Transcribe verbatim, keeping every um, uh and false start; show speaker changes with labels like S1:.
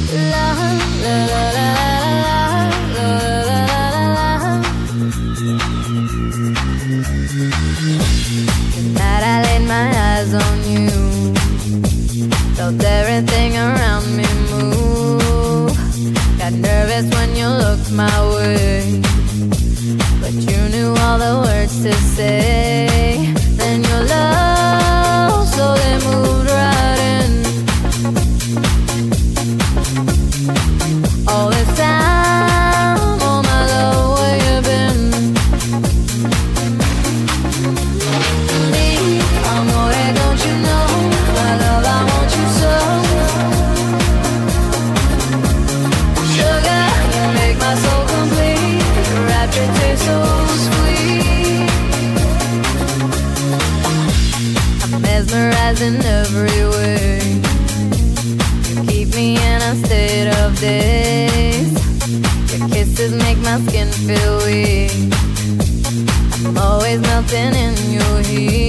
S1: La la la la la la la la. Tonight I laid my eyes on you, felt everything around me move. Got nervous when you looked my way, but you knew all the words to say. Then your love slowly moved right in. All this time, oh my love, where you been? Me, amore, don't you know? My love, I want you so. Sugar, you make my soul complete. Your rapture tastes so sweet. I'm mesmerized in every way. You keep me in a state of daze. Your kisses make my skin feel weak. I'm always melting in your heat.